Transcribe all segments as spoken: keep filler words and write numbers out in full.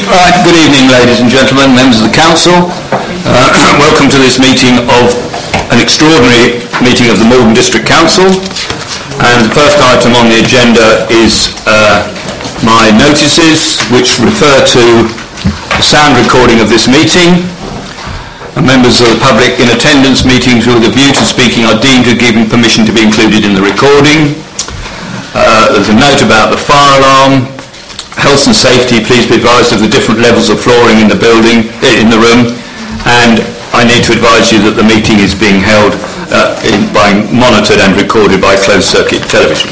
Right, good evening ladies and gentlemen, members of the Council. Uh, welcome to this meeting of an extraordinary meeting of the Malden District Council. And the first item on the agenda is uh, my notices, which refer to the sound recording of this meeting. And members of the public in attendance, meetings with a view to speaking are deemed to be given permission to be included in the recording. Uh, there's a note about the fire alarm. Health and safety, please be advised of the different levels of flooring in the building, in the room, and I need to advise you that the meeting is being held, uh, in, by monitored and recorded by closed circuit television.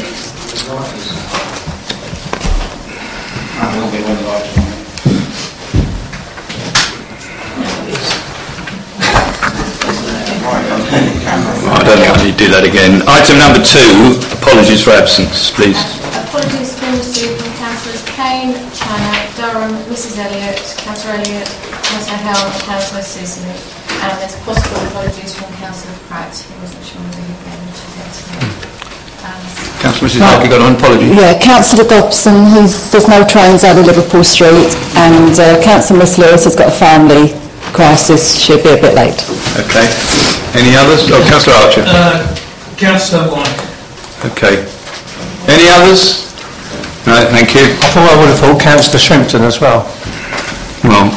I don't think I need to do that again. Item number two, apologies for absence, please. Apologies for received from Councillors Kane, China, Durham, Missus Elliott, Councillor Elliott, Councillor Hell, Councillor Susan, and there's possible apologies from Councillor Pratt, who wasn't sure whether he'd be able to get to me. Um, Councillor Missus Hell, you got an apology? Yeah, Councillor Dobson, he's, there's no trains out of Liverpool Street, and uh, Councillor Miss Lewis has got a family crisis, she'll be a bit late. Okay. Any others? Oh, Councillor Archer. Uh, Councillor White. Okay. Any others? No, thank you. I thought I would have thought Councillor Shrimpton as well. Well,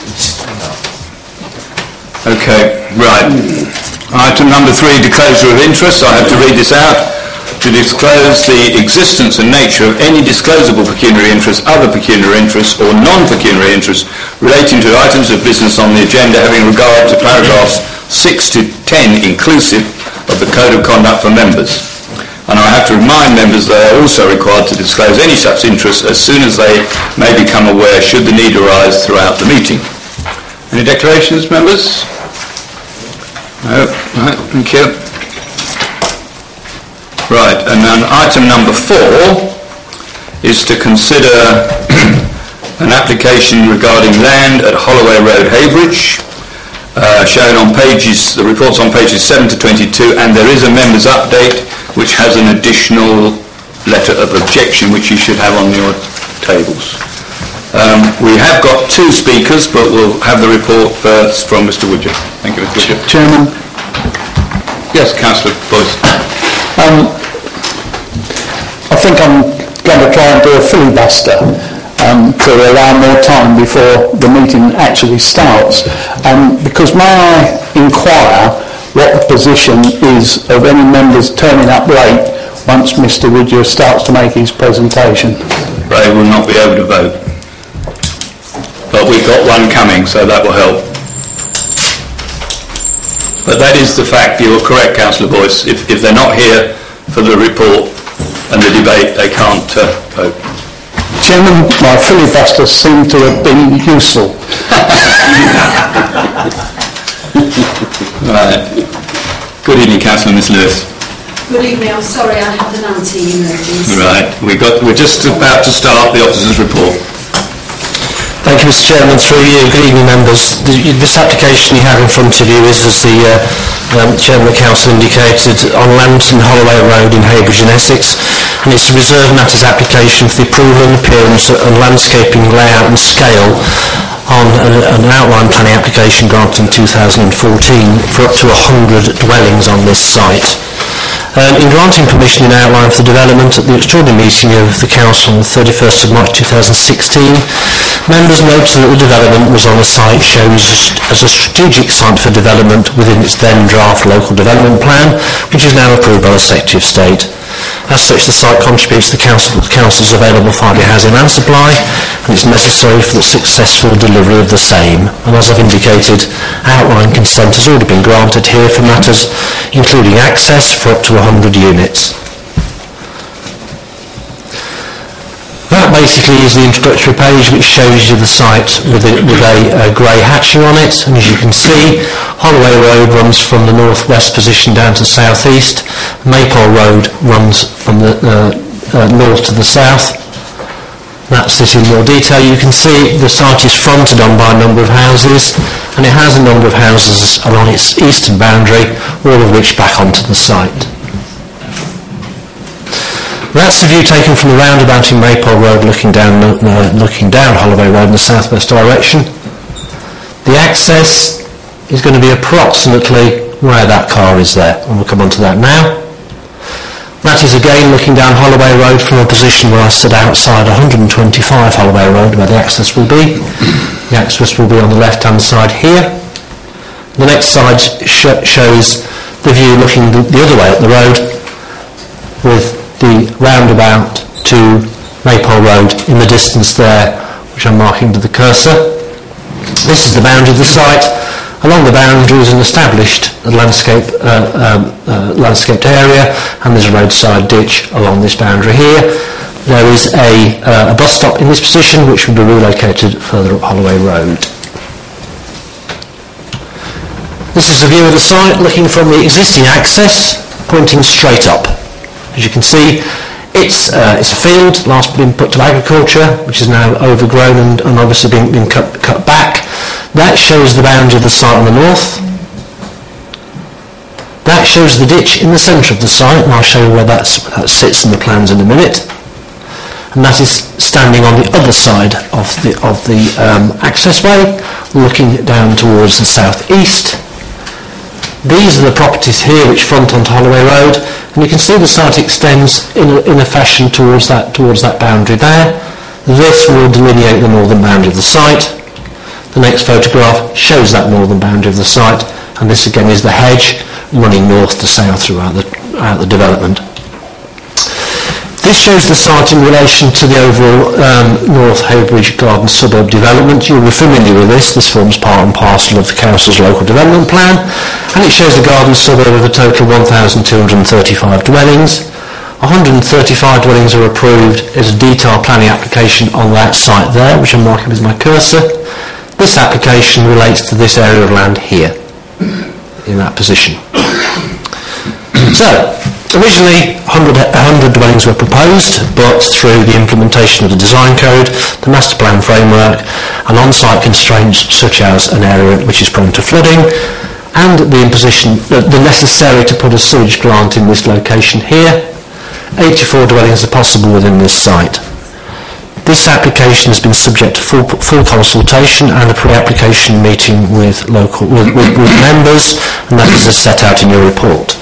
okay, right. Item number three, disclosure of interest. I have to read this out. To disclose the existence and nature of any disclosable pecuniary interest, other pecuniary interests or non-pecuniary interests relating to items of business on the agenda having regard to paragraphs six to ten inclusive of the Code of Conduct for members. And I have to remind members they are also required to disclose any such interests as soon as they may become aware should the need arise throughout the meeting. Any declarations, members? No? Right, thank you. Right, and then item number four is to consider an application regarding land at Holloway Road, Heybridge, uh, shown on pages, the report's on pages seven to twenty-two, and there is a members' update which has an additional letter of objection which you should have on your tables. Um, we have got two speakers, but we'll have the report first from Mister Woodger. Thank you, Mister Woodger. Chairman. Yes, Councillor Boyce. Um, I think I'm going to try and do a filibuster um, to allow more time before the meeting actually starts, um, because may I inquire what the position is of any members turning up late once Mister Woodger starts to make his presentation? They will not be able to vote. But we've got one coming, so that will help. But that is the fact. You are correct, Councillor Boyce. If, if they're not here for the report and the debate, they can't uh, vote. Chairman, my filibuster seemed to have been useful. Right. Good evening, Councillor Miss Lewis. Good evening. I'm sorry I had an anti-emergency. Right. We got. We're just about to start the officer's report. Thank you, Mister Chairman. Through you, good evening, members. The, this application you have in front of you is, as the uh, um, Chairman of the Council indicated, on Lambton Holloway Road in Heybridge in Essex, and it's a reserve matters application for the approval and appearance and landscaping layout and scale on an, an outline planning application granted in two thousand fourteen for up to one hundred dwellings on this site. Um, in granting permission in outline for the development at the extraordinary meeting of the Council on the thirty-first of March two thousand sixteen, members noted that the development was on a site shown as, as a strategic site for development within its then draft local development plan, which is now approved by the Secretary of State. As such, the site contributes to the Council, the Council's available five-year housing land supply, and it's necessary for the successful delivery of the same. And as I've indicated, outline consent has already been granted here for matters including access for up to one hundred units. That basically is the introductory page, which shows you the site with a, with a, a grey hatching on it, and as you can see, Holloway Road runs from the north-west position down to south-east, Maypole Road runs from the uh, uh, north to the south. That's it in more detail. You can see the site is fronted on by a number of houses, and it has a number of houses along its eastern boundary, all of which back onto the site. That's the view taken from the roundabout in Maypole Road, looking down, uh, looking down Holloway Road in the southwest direction. The access is going to be approximately where that car is there, and we'll come on to that now. That is again looking down Holloway Road from a position where I stood outside one hundred twenty-five Holloway Road, where the access will be. The access will be on the left-hand side here. The next slide sh shows the view looking the, the other way up the road, with the roundabout to Maypole Road in the distance there, which I'm marking with the cursor. This is the boundary of the site. Along the boundary is an established landscape, uh, um, uh, landscaped area, and there's a roadside ditch along this boundary here. There is a, uh, a bus stop in this position, which will be relocated further up Holloway Road. This is a view of the site looking from the existing access, pointing straight up. As you can see, it's, uh, it's a field, last been put to agriculture, which is now overgrown and, and obviously been, been cut, cut back. That shows the boundary of the site on the north. That shows the ditch in the centre of the site, and I'll show you where that's, that sits in the plans in a minute. And that is standing on the other side of the, of the um, accessway, looking down towards the south-east. These are the properties here which front onto Holloway Road, and you can see the site extends in a, in a fashion towards that, towards that boundary there. This will delineate the northern boundary of the site. The next photograph shows that northern boundary of the site, and this again is the hedge running north to south throughout the, throughout the development. This shows the site in relation to the overall um, North Haybridge Garden suburb development. You'll be familiar with this. This forms part and parcel of the Council's local development plan, and it shows the garden suburb of a total of one thousand two hundred thirty-five dwellings. one hundred thirty-five dwellings are approved as a detailed planning application on that site there, which I'm marking with my cursor. This application relates to this area of land here, in that position. So, originally one hundred, one hundred dwellings were proposed, but through the implementation of the design code, the master plan framework, and on-site constraints such as an area which is prone to flooding, and the imposition, the, the necessary to put a sewage plant in this location here, eighty-four dwellings are possible within this site. This application has been subject to full, full consultation and a pre-application meeting with local with, with, with members, and that is as set out in your report.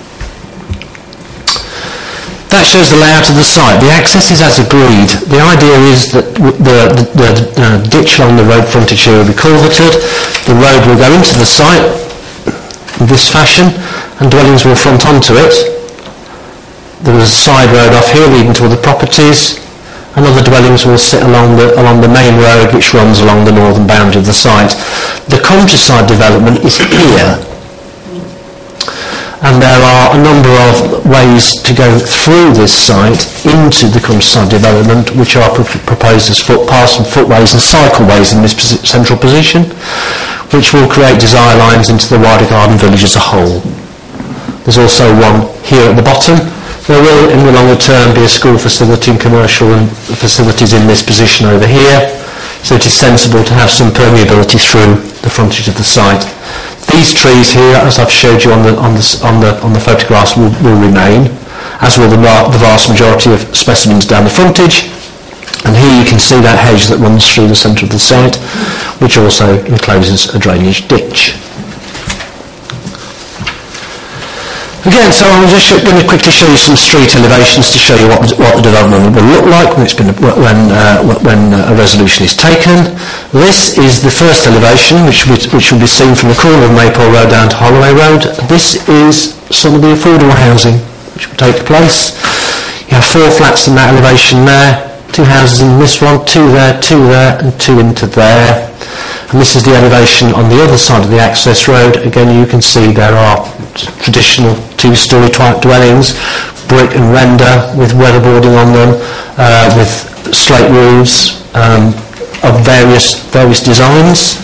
That shows the layout of the site. The access is as agreed. The idea is that the, the, the, the uh, ditch along the road frontage here will be culverted. The road will go into the site in this fashion, and dwellings will front onto it. There is a side road off here leading to other properties, and other dwellings will sit along the, along the main road which runs along the northern boundary of the site. The countryside development is here, and there are a number of ways to go through this site into the countryside development, which are pr proposed as footpaths and footways and cycleways in this posi central position, which will create desire lines into the wider garden village as a whole. There's also one here at the bottom. There will, in the longer term, be a school facility and commercial and facilities in this position over here, so it is sensible to have some permeability through the frontage of the site. These trees here, as I've showed you on the on the on the on the photographs, will, will remain, as will the, the vast majority of specimens down the frontage. And here you can see that hedge that runs through the centre of the site, which also encloses a drainage ditch. Again, so I'm just going to quickly show you some street elevations to show you what, what the development will look like when, it's been, when, uh, when a resolution is taken. This is the first elevation, which, which will be seen from the corner of Maypole Road down to Holloway Road. This is some of the affordable housing which will take place. You have four flats in that elevation there, two houses in this one, two there, two there, and two into there. And this is the elevation on the other side of the access road. Again, you can see there are traditional two-storey type dwellings, brick and render with weatherboarding on them, uh, with slate roofs um, of various various designs.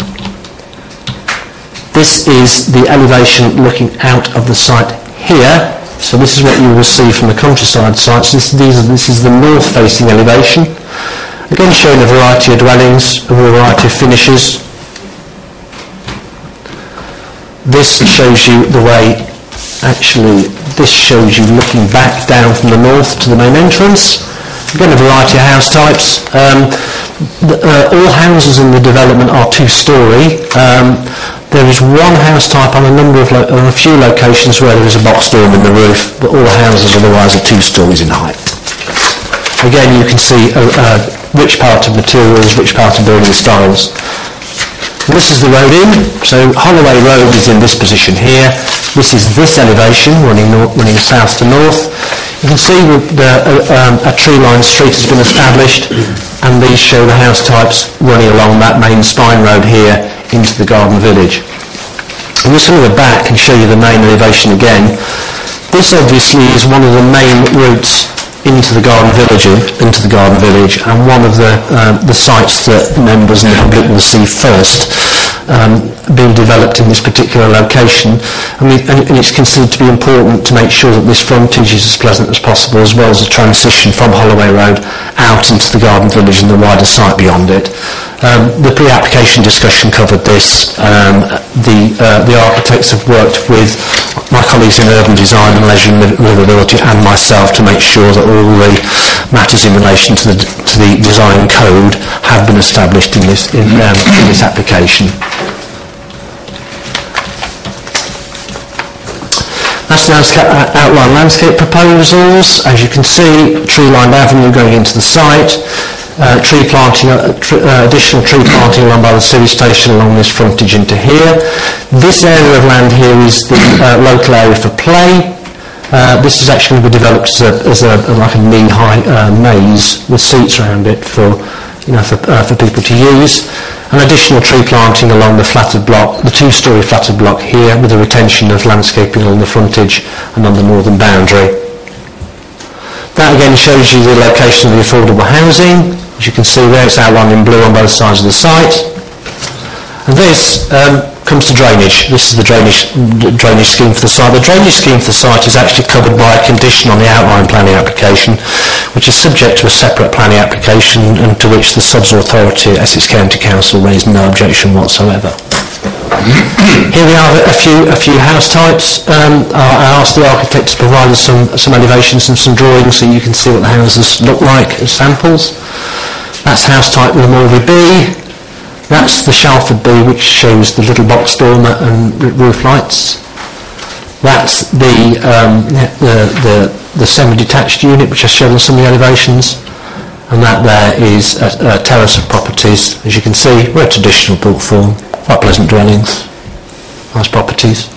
This is the elevation looking out of the site here. So this is what you will see from the countryside sites. This, these are, this is the north-facing elevation. Again, showing a variety of dwellings, a variety of finishes. This shows you the way Actually, this shows you looking back down from the north to the main entrance. Again, a variety of house types. Um, the, uh, all houses in the development are two-storey. Um, there is one house type on a number of, lo- on a few locations where there is a box dorm in the roof, but all houses otherwise are two storeys in height. Again, you can see a, a rich part of materials, rich part of building styles. And this is the road in. So Holloway Road is in this position here. This is this elevation running north, running south to north. You can see the, uh, um, a tree-lined street has been established, and these show the house types running along that main spine road here into the garden village. I'm just going to go back and show you the main elevation again. This obviously is one of the main routes into the garden village, into the garden village, and one of the uh, the sites that members and the public will see first um, being developed in this particular location. I mean, and, and it's considered to be important to make sure that this frontage is as pleasant as possible, as well as the transition from Holloway Road out into the garden village and the wider site beyond it. Um, the pre-application discussion covered this. Um, the uh, the architects have worked with my colleagues in urban design and leisure and livability and myself to make sure that all the matters in relation to the to the design code have been established in this in, um, in this application. That's landscape, uh, outline landscape proposals. As you can see, tree-lined avenue going into the site. Uh, tree planting, uh, tr- uh, additional tree planting along by the service station along this frontage into here. This area of land here is the uh, local area for play. Uh, this is actually going to be developed as a, as a like a knee-high uh, maze with seats around it for, you know, for, uh, for people to use. An additional tree planting along the flatted block, the two-storey flatted block here, with a retention of landscaping along the frontage and on the northern boundary. That again shows you the location of the affordable housing. As you can see there, it's outlined in blue on both sides of the site. And this um, comes to drainage. This is the drainage drainage scheme for the site. The drainage scheme for the site is actually covered by a condition on the outline planning application, which is subject to a separate planning application and to which the subs authority, Essex County Council, raised no objection whatsoever. Here we are, a few a few house types. Um, I asked the architect to provide us some, some elevations and some drawings so you can see what the houses look like as samples. That's house type with a Mulvey B. That's the Shalford B, which shows the little box dormer and roof lights. That's the um, the, the, the semi-detached unit, which I showed on some of the elevations. And that there is a, a terrace of properties. As you can see, we're a traditional built form, quite pleasant dwellings, nice properties.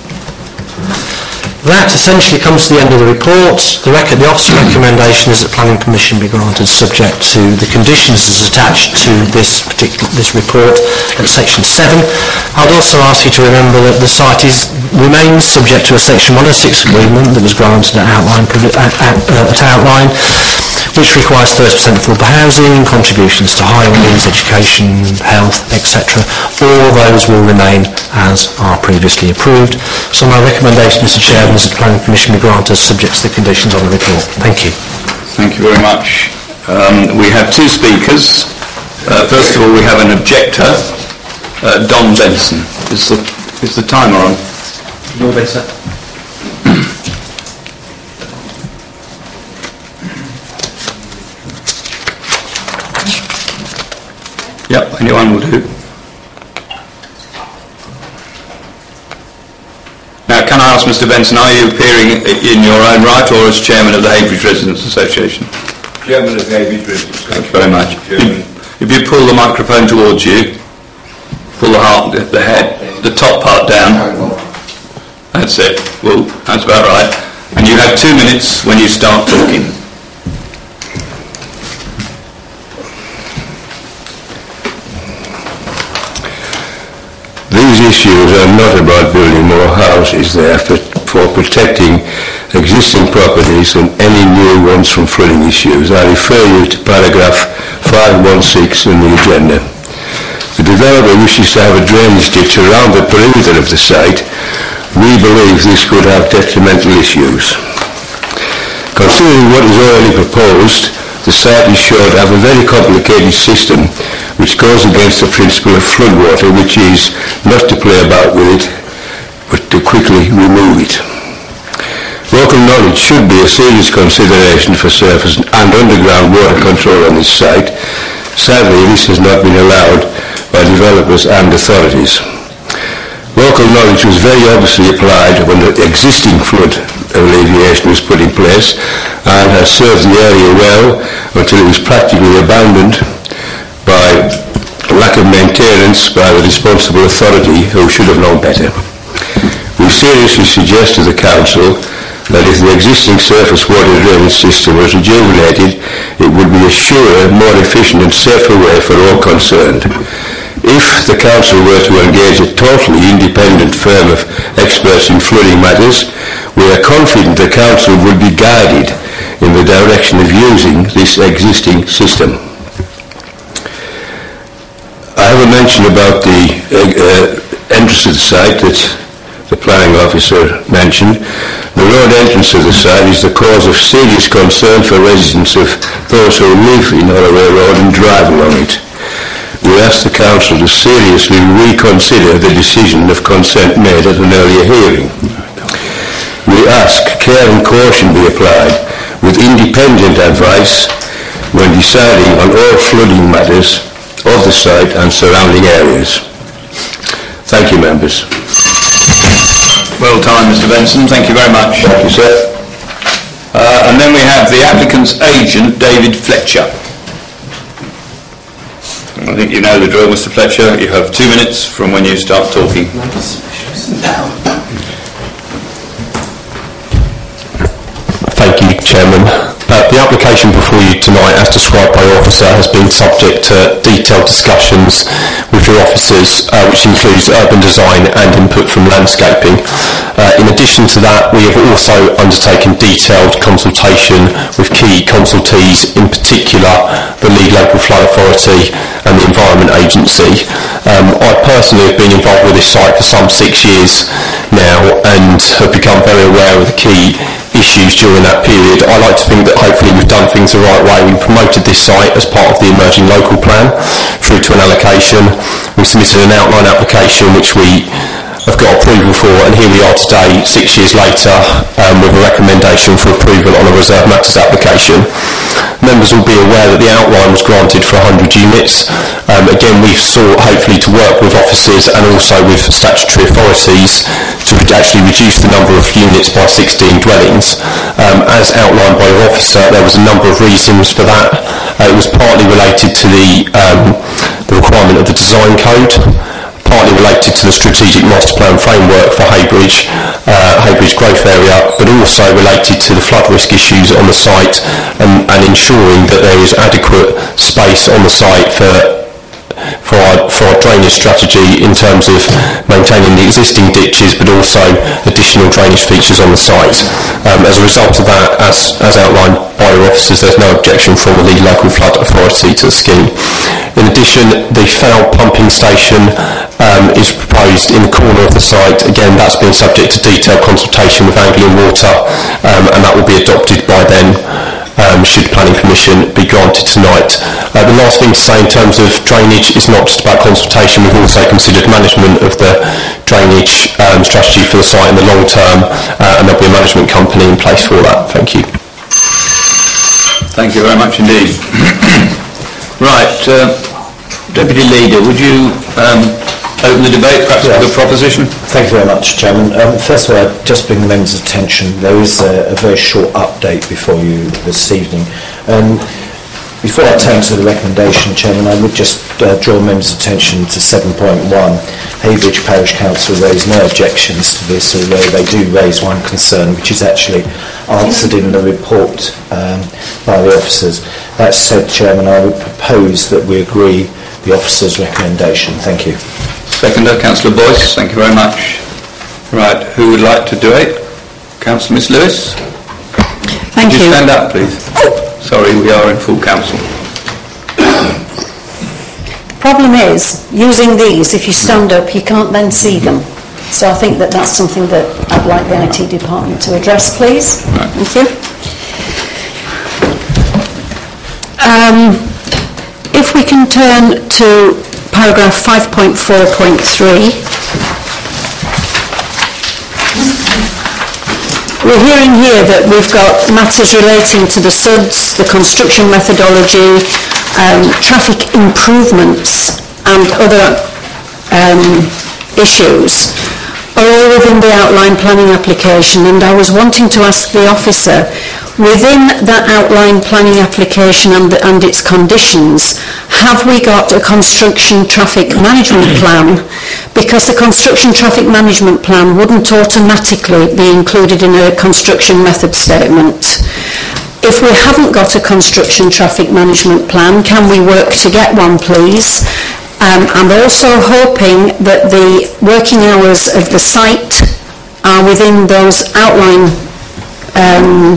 That essentially comes to the end of the report. The, rec- the officer recommendation is that planning permission be granted subject to the conditions as attached to this particular this report at section seven. I'd also ask you to remember that the site is remains subject to a section one oh six agreement that was granted at outline, at, at, uh, at outline which requires thirty percent affordable housing, contributions to highways, education, health, et cetera. All those will remain as are previously approved. So my recommendation, Mister Chairman, is that the planning permission be granted subject to the conditions on the report. Thank you. Thank you very much. Um, we have two speakers. Uh, first of all, we have an objector, uh, Don Benson. Is the, is the timer on? Your better. Yep, anyone will do. Now, can I ask Mister Benson, are you appearing in your own right or as Chairman of the Heybridge Residents Association? Chairman of the Heybridge Residents Association. Thank you very much. If, if you pull the microphone towards you, pull the, heart, the head, the top part down. That's it. Well, that's about right. And you have two minutes when you start talking. These issues are not about building more houses, they are for, for protecting existing properties and any new ones from flooding issues. I refer you to paragraph five one six in the agenda. The developer wishes to have a drainage ditch around the perimeter of the site. We believe this could have detrimental issues. Considering what is already proposed, the site is sure to have a very complicated system which goes against the principle of floodwater, which is not to play about with it, but to quickly remove it. Local knowledge should be a serious consideration for surface and underground water control on this site. Sadly, this has not been allowed by developers and authorities. Local knowledge was very obviously applied when the existing flood alleviation was put in place and has served the area well until it was practically abandoned by lack of maintenance by the responsible authority who should have known better. We seriously suggest to the Council that if the existing surface water drainage system was rejuvenated, it would be a surer, more efficient and safer way for all concerned. If the Council were to engage a totally independent firm of experts in flooding matters, we are confident the Council would be guided in the direction of using this existing system. I have a mention about the uh, entrance of the site that the planning officer mentioned. The road entrance of the site is the cause of serious concern for residents of those who live in Holloway Road and drive along it. We ask the Council to seriously reconsider the decision of consent made at an earlier hearing. We ask care and caution be applied with independent advice when deciding on all flooding matters of the site and surrounding areas. Thank you, members. Well timed, Mister Benson. Thank you very much. Thank you, sir. Uh, and then we have the applicant's agent, David Fletcher. I think you know the drill, Mister Fletcher. You have two minutes from when you start talking. Thank you, Chairman. Uh, the application before you tonight, as described by your officer, has been subject to detailed discussions with your officers, uh, which includes urban design and input from landscaping. Uh, in addition to that, we have also undertaken detailed consultation with key consultees, in particular the Lead Local Flood Authority and the Environment Agency. Um, I personally have been involved with this site for some six years now and have become very aware of the key issues during that period. I like to think that hopefully we've done things the right way. We promoted this site as part of the emerging local plan through to an allocation. We submitted an outline application which we have got approval for, and here we are today, six years later, um, with a recommendation for approval on a reserve matters application. Members will be aware that the outline was granted for one hundred units. Um, again, we've sought hopefully to work with officers and also with statutory authorities to actually reduce the number of units by sixteen dwellings. Um, as outlined by your officer, there was a number of reasons for that. Uh, it was partly related to the, um, the requirement of the design code, partly related to the strategic master plan framework for Heybridge, uh, Heybridge growth area, but also related to the flood risk issues on the site and, and ensuring that there is adequate space on the site for for our, for our drainage strategy in terms of maintaining the existing ditches but also additional drainage features on the site. Um, as a result of that, as, as outlined by your officers, there's no objection from the Lead Local Flood Authority to the scheme. In addition, the foul pumping station um, is proposed in the corner of the site. Again, that's been subject to detailed consultation with Anglian Water, um, and that will be adopted by then. Um, should planning permission be granted tonight. Uh, the last thing to say in terms of drainage is not just about consultation, we've also considered management of the drainage um, strategy for the site in the long term, uh, and there'll be a management company in place for that. Thank you. Thank you very much indeed. Right, uh, Deputy Leader, would you um, open the debate perhaps yeah. with a proposition? Thank you very much, Chairman. Um, first of all, I'd just bring the members' attention. There is a, a very short update before you this evening. Um, before I turn to the recommendation, Chairman, I would just uh, draw members' attention to seven point one. Heybridge Parish Council raised no objections to this, although they do raise one concern, which is actually answered in the report um, by the officers. That said, Chairman, I would propose that we agree the officers' recommendation. Thank you. Seconder, Councillor Boyce, thank you very much. Right, who would like to do it? Councillor Miss Lewis? Thank Could you. you. Stand up, please. Sorry, we are in full council. Problem is, using these, if you stand up, you can't then see them. So I think that that's something that I'd like the I T department to address, please. Right. Thank you. Um, if we can turn to paragraph five point four point three. we're hearing here that we've got matters relating to the S U Ds, the construction methodology, um, traffic improvements and other um, issues are all within the outline planning application, and I was wanting to ask the officer, within that outline planning application and, the, and its conditions, have we got a construction traffic management plan? Because the construction traffic management plan wouldn't automatically be included in a construction method statement. If we haven't got a construction traffic management plan, can we work to get one, please? Um, I'm also hoping that the working hours of the site are within those outline um,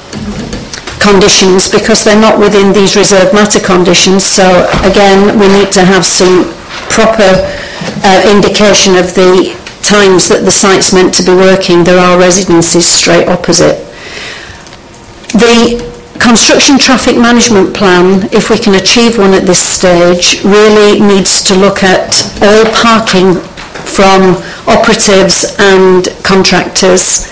conditions, because they're not within these reserved matter conditions. So again, we need to have some proper uh, indication of the times that the site's meant to be working. There are residences straight opposite. The construction traffic management plan, if we can achieve one at this stage, really needs to look at all parking from operatives and contractors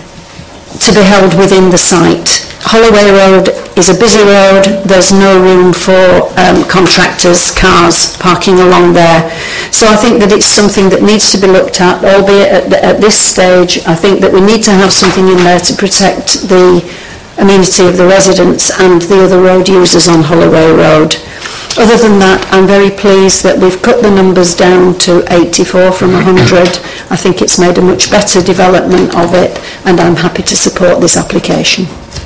to be held within the site. Holloway Road is a busy road. There's no room for um, contractors' cars parking along there. So I think that it's something that needs to be looked at, albeit at, the, at this stage. I think that we need to have something in there to protect the amenity of the residents and the other road users on Holloway Road. Other than that, I'm very pleased that we've cut the numbers down to eighty-four from one hundred. I think it's made a much better development of it, and I'm happy to support this application.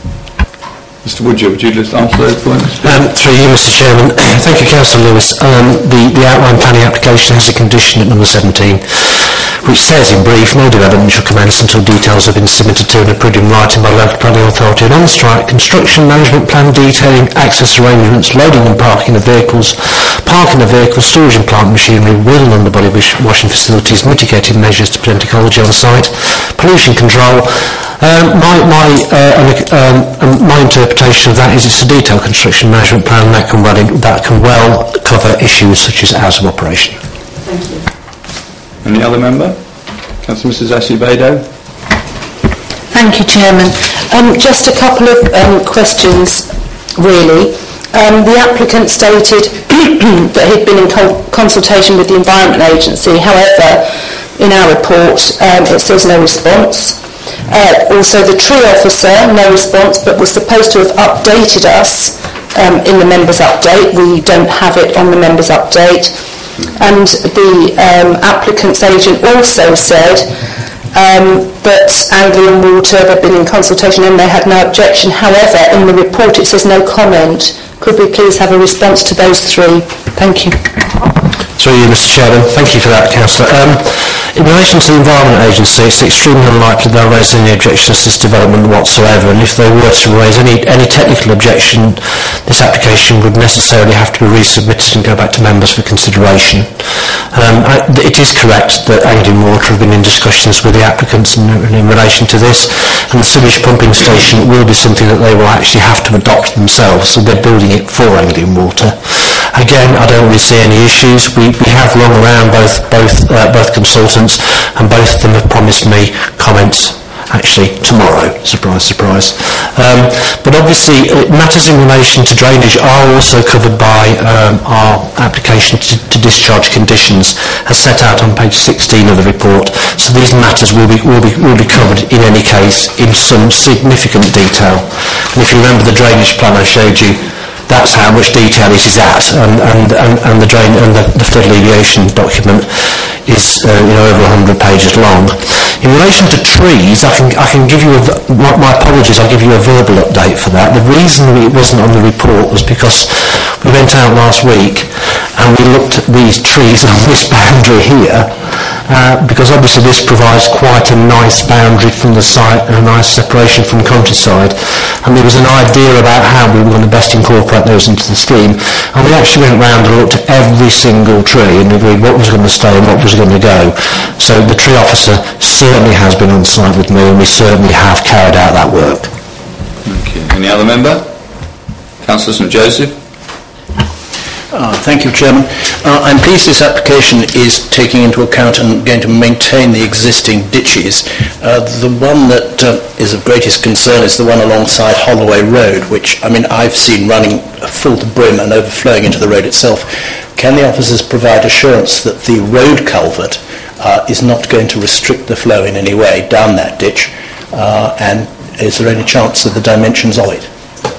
Mister Woodger, would you just answer those points? Um, through you, Mister Chairman. Thank you, Councillor Lewis. Um, the, the outline planning application has a condition at number seventeen, which says in brief, no development shall commence until details have been submitted to and approved in writing by the local planning authority. And on the strike, construction management plan detailing access arrangements, loading and parking of vehicles, parking of vehicles, storage and plant machinery, wheel and underbody washing facilities, mitigating measures to prevent ecology on site, pollution control. Um, my, my, uh, um, my interpretation of that is it's a detailed construction management plan that can, well, that can well cover issues such as hours of operation. Thank you. Any other member? Councillor Missus Acevedo. Thank you, Chairman. Um, just a couple of um, questions, really. Um, the applicant stated that he'd been in co consultation with the Environment Agency. However, in our report, um, it says no response. Uh, also, the tree officer, no response, but was supposed to have updated us um, in the members' update. We don't have it on the members' update. And the um, applicant's agent also said um, that Anglian Water had been in consultation and they had no objection. However, in the report it says no comment. Could we please have a response to those three? Thank you. Through you, Mister Chairman. Thank you for that, Councillor. Um, in relation to the Environment Agency, it's extremely unlikely they'll raise any objections to this development whatsoever, and if they were to raise any, any technical objection, this application would necessarily have to be resubmitted and go back to members for consideration. Um, I, it is correct that Anglian Water have been in discussions with the applicants in, in relation to this, and the sewage pumping station will be something that they will actually have to adopt themselves, so they're building it for Anglian Water. Again, I don't really see any issues. We, we have rung around both both uh, both consultants, and both of them have promised me comments actually tomorrow. Surprise, surprise. Um, but obviously, uh, matters in relation to drainage are also covered by um, our application to, to discharge conditions, as set out on page sixteen of the report. So these matters will be will be will be covered in any case in some significant detail. And if you remember the drainage plan I showed you, that's how much detail it is at, and, and, and, and the drain and the, the flood alleviation document is uh, you know, over one hundred pages long. In relation to trees, I can, I can give you, a, my, my apologies, I'll give you a verbal update for that. The reason it wasn't on the report was because we went out last week and we looked at these trees on this boundary here, uh, because obviously this provides quite a nice boundary from the site and a nice separation from countryside, and there was an idea about how we were going to best incorporate those into the scheme, and we actually went round and looked at every single tree and agreed what was going to stay and what was going to go. So the tree officer certainly has been on site with me, and we certainly have carried out that work. Thank you. Any other member? Councillor Saint Joseph. Uh, thank you, Chairman. Uh, I'm pleased this application is taking into account and going to maintain the existing ditches. Uh, the one that uh, is of greatest concern is the one alongside Holloway Road, which, I mean, I've seen running full to brim and overflowing into the road itself. Can the officers provide assurance that the road culvert uh, is not going to restrict the flow in any way down that ditch? Uh, and is there any chance of the dimensions of it?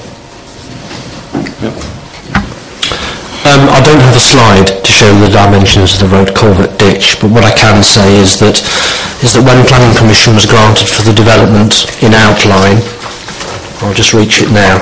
Um, I don't have a slide to show the dimensions of the road culvert ditch, but what I can say is that is that when planning permission was granted for the development in outline, I'll just reach it now.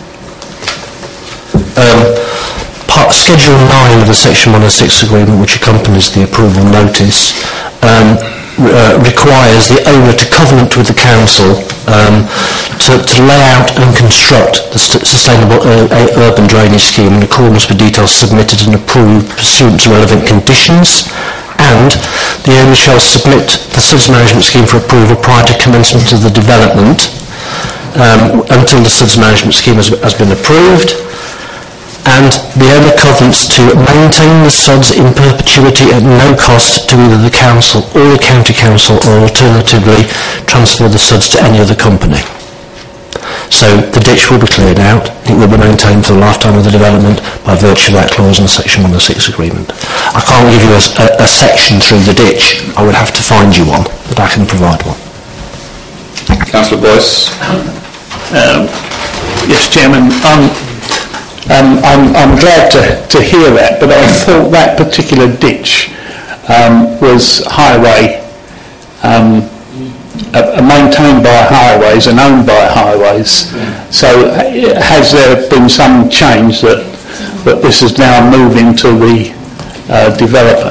Um, part, Schedule nine of the Section one oh six agreement, which accompanies the approval notice, um, Uh, requires the owner to covenant with the council um, to, to lay out and construct the st- sustainable uh, urban drainage scheme in accordance with details submitted and approved pursuant to relevant conditions, and the owner shall submit the S U D S management scheme for approval prior to commencement of the development um, until the S U D S management scheme has, has been approved. And the owner covenants to maintain the S O D S in perpetuity at no cost to either the council or the county council, or alternatively transfer the S O D S to any other company. So the ditch will be cleared out, it will be maintained for the lifetime of the development by virtue of that clause in the Section one oh six agreement. I can't give you a, a, a section through the ditch, I would have to find you one, but I can provide one. Councillor Boyce. Um, yes, Chairman. Um, Um, I'm, I'm glad to, to hear that, but I thought that particular ditch um, was highway, um, uh, maintained by highways and owned by highways. So uh, has there been some change that, that this is now moving to the uh, developer?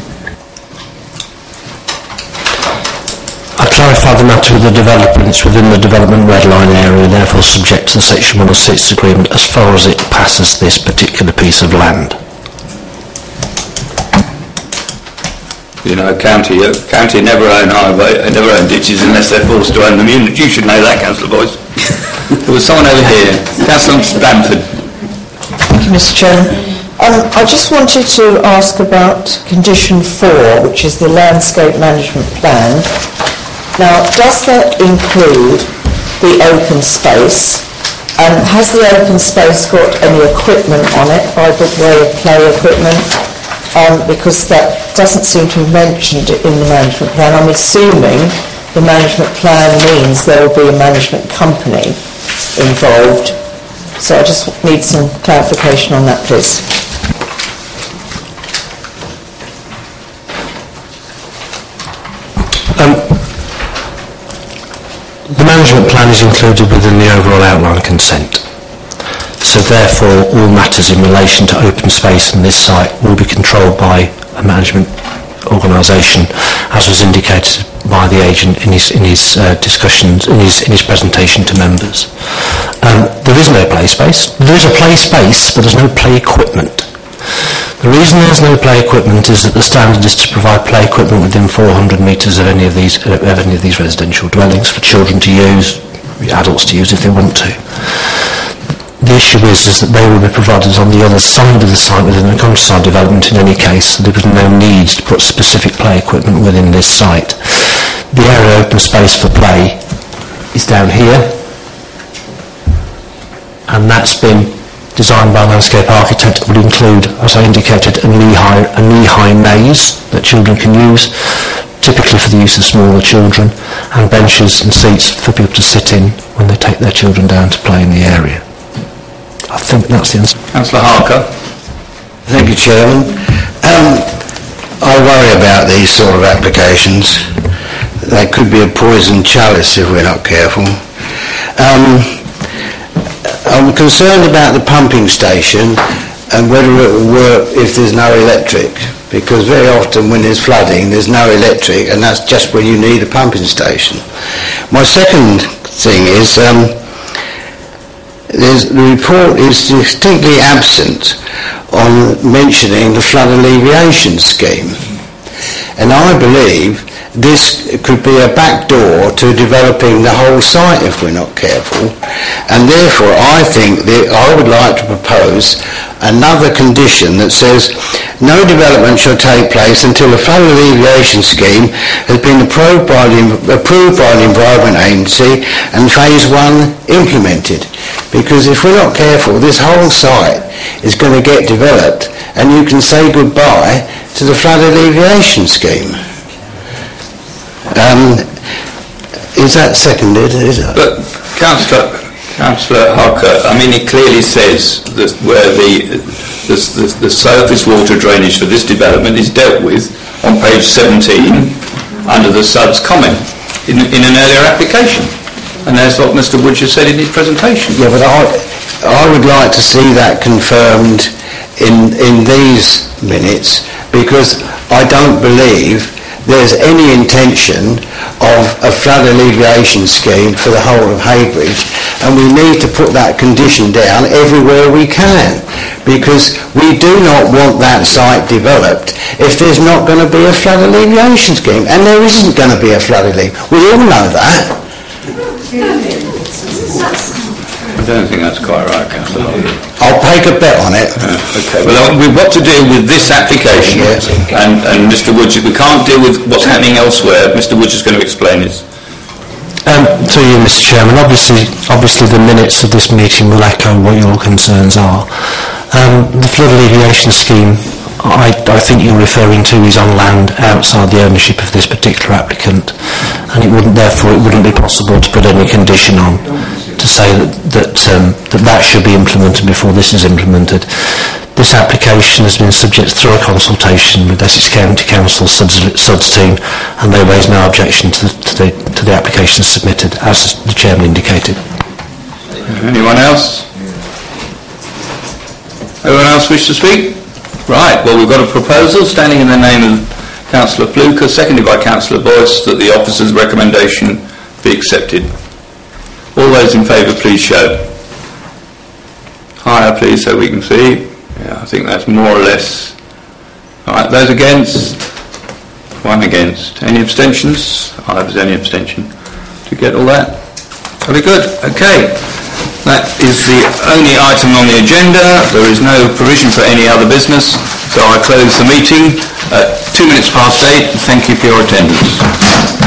I clarified the matter with the developer, and it's within the development red line area, and therefore subject to the Section one oh six agreement as far as it passes this particular piece of land. You know, county, uh, county never own highway, uh, never own ditches unless they're forced to own them. You, you should know that, Councillor Boyce. There was someone over here, Councillor Bamford. Thank you, Mister Chairman. Um, I just wanted to ask about condition four, which is the landscape management plan. Now, does that include the open space? And has the open space got any equipment on it, by the way of play equipment? Um, because that doesn't seem to be mentioned in the management plan. I'm assuming the management plan means there will be a management company involved. So I just need some clarification on that, please. Um, The management plan is included within the overall outline consent. So therefore, all matters in relation to open space in this site will be controlled by a management organisation, as was indicated by the agent in his, in his uh, discussions, in his, in his presentation to members. Um, there is no play space. There is a play space, but there's no play equipment. The reason there's no play equipment is that the standard is to provide play equipment within four hundred metres of any of these uh, of any of these residential dwellings for children to use, adults to use if they want to. The issue is, is that they will be provided on the other side of the site within the countryside development in any case, so there was no need to put specific play equipment within this site. The area open space for play is down here, and that's been designed by a landscape architect. Would include, as I indicated, a knee-high, a knee-high maze that children can use, typically for the use of smaller children, and benches and seats for people to sit in when they take their children down to play in the area. I think that's the answer. Councillor Harker. Thank you, Chairman. Um, I worry about these sort of applications. They could be a poison chalice if we're not careful. Um, I'm concerned about the pumping station and whether it will work if there's no electric, because very often when there's flooding there's no electric, and that's just when you need a pumping station. My second thing is um, there's, the report is distinctly absent on mentioning the flood alleviation scheme, and I believe this could be a back door to developing the whole site if we're not careful. And therefore, I think that I would like to propose another condition that says no development shall take place until the flood alleviation scheme has been approved by the, approved by the Environment Agency and phase one implemented. Because if we're not careful, this whole site is going to get developed and you can say goodbye to the flood alleviation scheme. Um, is that seconded? Is it? But Councillor, Councillor Harker, I mean, it clearly says that where the, the, the, the surface water drainage for this development is dealt with on page seventeen under the S U D's comment in, in an earlier application. And that's what Mr Wood just said in his presentation. Yeah, but I, I would like to see that confirmed in, in these minutes, because I don't believe there's any intention of a flood alleviation scheme for the whole of Heybridge, and we need to put that condition down everywhere we can, because we do not want that site developed if there's not going to be a flood alleviation scheme, and there isn't going to be a flood alleviation. We all know that. I don't think that's quite right, Councillor Harker. I'll take a bet on it. Uh, okay, well, we've got to deal with this application, yes. and, and Mr Woods, we can't deal with what's happening elsewhere. Mister Woods is going to explain it. Um, to you, Mr Chairman, obviously, obviously the minutes of this meeting will echo what your concerns are. Um, the flood alleviation scheme, I, I think you're referring to, is on land outside the ownership of this particular applicant, and it wouldn't, therefore, it wouldn't be possible to put any condition on to say that that, um, that that should be implemented before this is implemented. This application has been subject to thorough consultation with Essex County Council S U D S team, and they raised no objection to the, to the, to the application submitted, as the Chairman indicated. Anyone else? Anyone else wish to speak? Right, well, we've got a proposal standing in the name of Councillor Fluker, seconded by Councillor Boyce, that the officer's recommendation be accepted. All those in favour, please show. Higher, please, so we can see. Yeah, I think that's more or less. All right, those against? One against. Any abstentions? I was any abstention. To get all that? Very good. Okay. That is the only item on the agenda. There is no provision for any other business, so I close the meeting at two minutes past eight. Thank you for your attendance.